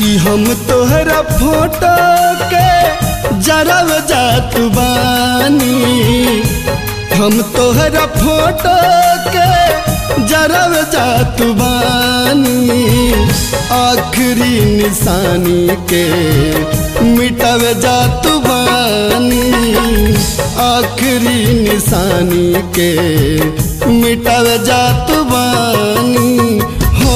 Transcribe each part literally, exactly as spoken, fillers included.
कि हम तोहरा फोटो के जरब जात बानी, हम तोहरा फोटो के जरब जात बानी, आखिरी निशानी के मिटब जात बानी, आखिरी निशानी के मिटब जात बानी हो।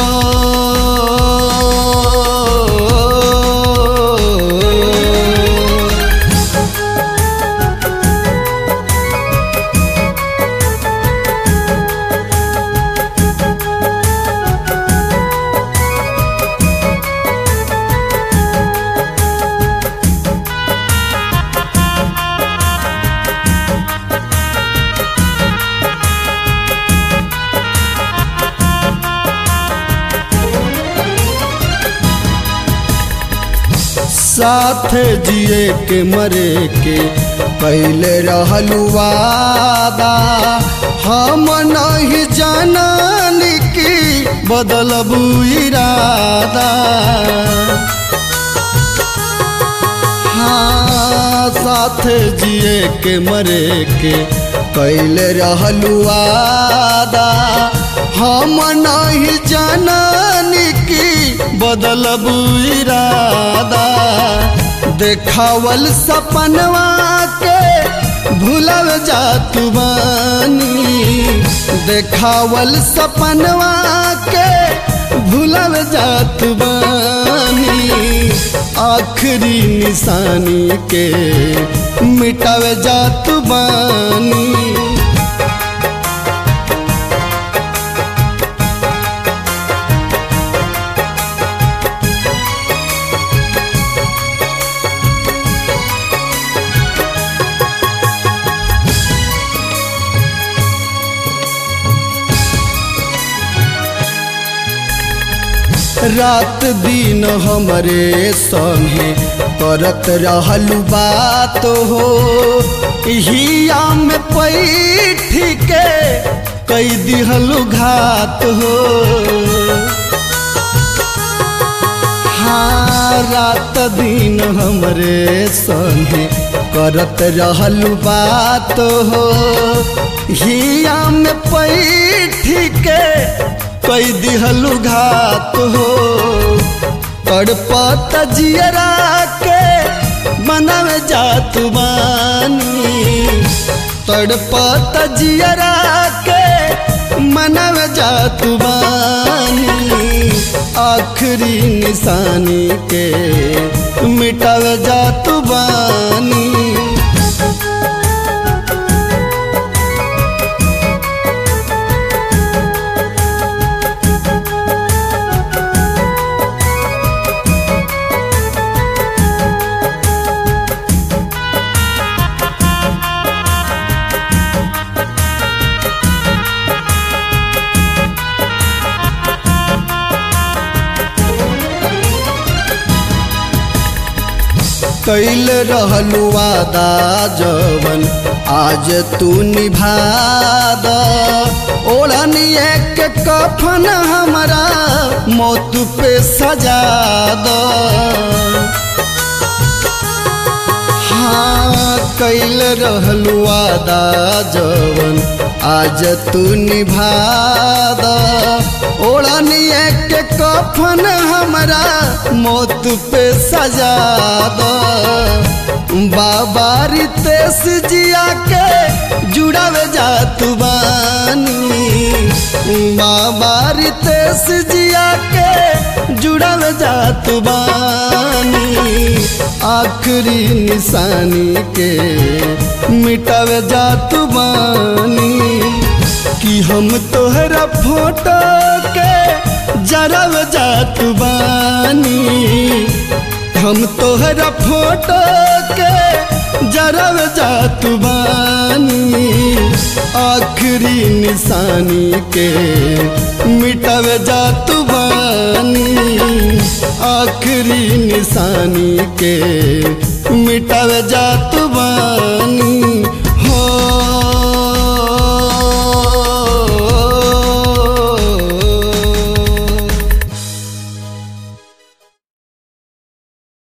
साथ जिए के मरे के पहले रहलू वादा, हम नहीं जाननी कि बदलबू इरादा। हाँ, साथ जिए के मरे के पहले रहलू वादा, हम नहीं जाननी कि बदलबू इरादा। देखावल सपनवा के भूलब जात बानी, देखावल सपनवा के भूलब जात बानी, आखिरी निशानी के मिटब जात बानी। रात दिन हमरे संगे करत रहलू बात हो, हिया में पैठ के कई दिहलू घात हो। हाँ, रात दिन हमरे संगे करत रहलू बात हो, हिया में पैठ के कई दिहलू घात हो। तड़पत जियरा के मनव जात बानी, तड़पत जियरा के मनव जात बानी, आखिरी निशानी के मिटब जात बानी। कैल रहलू वादा जवन आज तू निभाद, ओढ़निए के कफन हमारा मौत पे सजा दो। हाँ, कैल रहलू वादा जवन आज तू निभाद, ओढ़निए के कफन हमारा मौत पे सजा दो। बाबा रितेश जिया के जुड़ाव जात बानी, बाबा रितेश जिया के जुड़ाव जात बानी, आखिरी निशानी के मिटब जात बानी। कि हम तोहरा फोटो के जरब जात बानी, हम तोहरा फोटो के जरब जात बानी, आखिरी निशानी के मिटब जात बानी, आखिरी निशानी के